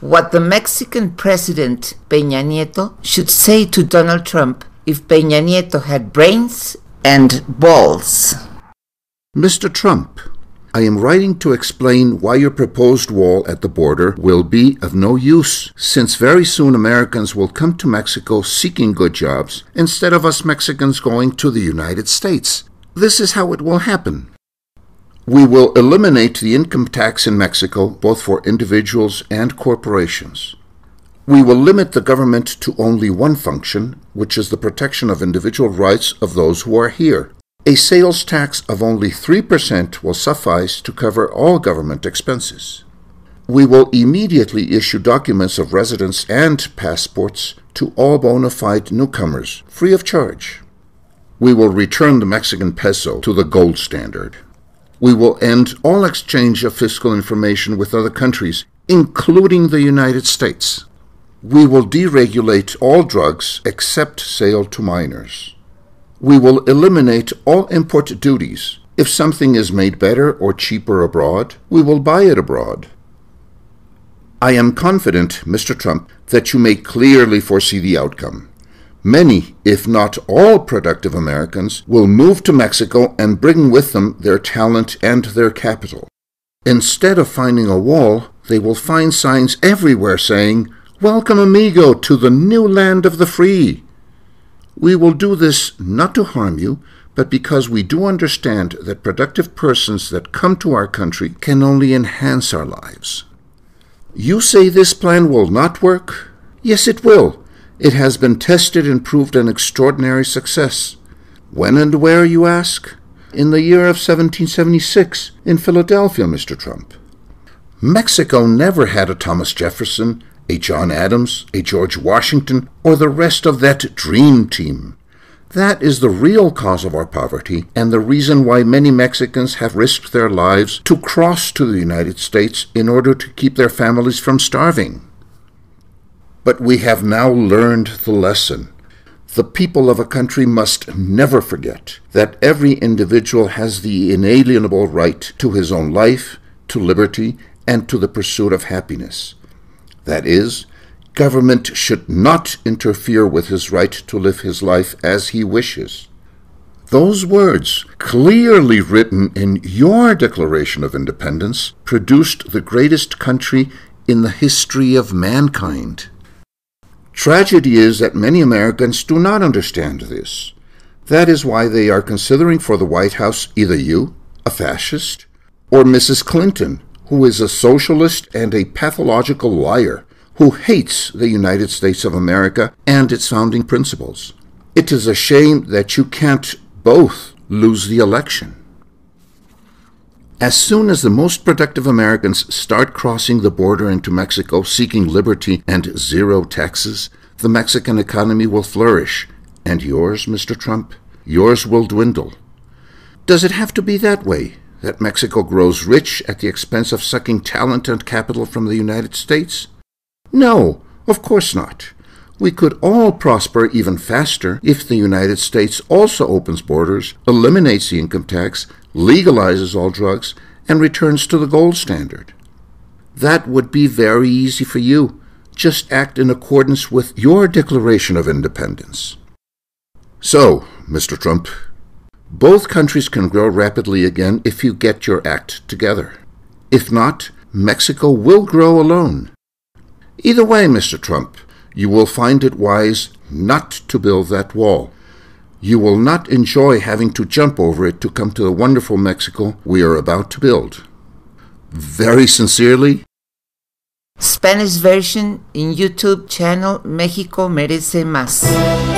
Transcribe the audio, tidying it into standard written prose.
what the Mexican president Peña Nieto should say to Donald Trump if Peña Nieto had brains and balls. Mr. Trump, I am writing to explain why your proposed wall at the border will be of no use, since very soon Americans will come to Mexico seeking good jobs instead of us Mexicans going to the United States. This is how it will happen. We will eliminate the income tax in Mexico, both for individuals and corporations. We will limit the government to only one function, which is the protection of individual rights of those who are here. A sales tax of only 3% will suffice to cover all government expenses. We will immediately issue documents of residence and passports to all bona fide newcomers, free of charge. We will return the Mexican peso to the gold standard. We will end all exchange of fiscal information with other countries, including the United States. We will deregulate all drugs except sale to minors. We will eliminate all import duties. If something is made better or cheaper abroad, we will buy it abroad. I am confident, Mr. Trump, that you may clearly foresee the outcome. Many, if not all productive Americans, will move to Mexico and bring with them their talent and their capital. Instead of finding a wall, they will find signs everywhere saying, "Welcome, amigo, to the new land of the free." We will do this not to harm you, but because we do understand that productive persons that come to our country can only enhance our lives. You say this plan will not work? Yes, it will. It has been tested and proved an extraordinary success. When and where, you ask? In the year of 1776, in Philadelphia, Mr. Trump. Mexico never had a Thomas Jefferson, a John Adams, a George Washington, or the rest of that dream team. That is the real cause of our poverty, and the reason why many Mexicans have risked their lives to cross to the United States in order to keep their families from starving. But we have now learned the lesson. The people of a country must never forget that every individual has the inalienable right to his own life, to liberty, and to the pursuit of happiness. That is, government should not interfere with his right to live his life as he wishes. Those words, clearly written in your Declaration of Independence, produced the greatest country in the history of mankind. Tragedy is that many Americans do not understand this. That is why they are considering for the White House either you, a fascist, or Mrs. Clinton, who is a socialist and a pathological liar, who hates the United States of America and its founding principles. It is a shame that you can't both lose the election. As soon as the most productive Americans start crossing the border into Mexico seeking liberty and zero taxes, the Mexican economy will flourish, and yours, Mr. Trump, yours will dwindle. Does it have to be that way, that Mexico grows rich at the expense of sucking talent and capital from the United States? No, of course not. We could all prosper even faster if the United States also opens borders, eliminates the income tax, legalizes all drugs, and returns to the gold standard. That would be very easy for you. Just act in accordance with your Declaration of Independence. So, Mr. Trump, both countries can grow rapidly again if you get your act together. If not, Mexico will grow alone. Either way, Mr. Trump, you will find it wise not to build that wall. You will not enjoy having to jump over it to come to the wonderful Mexico we are about to build. Very sincerely, Spanish version in YouTube channel México Merece Más.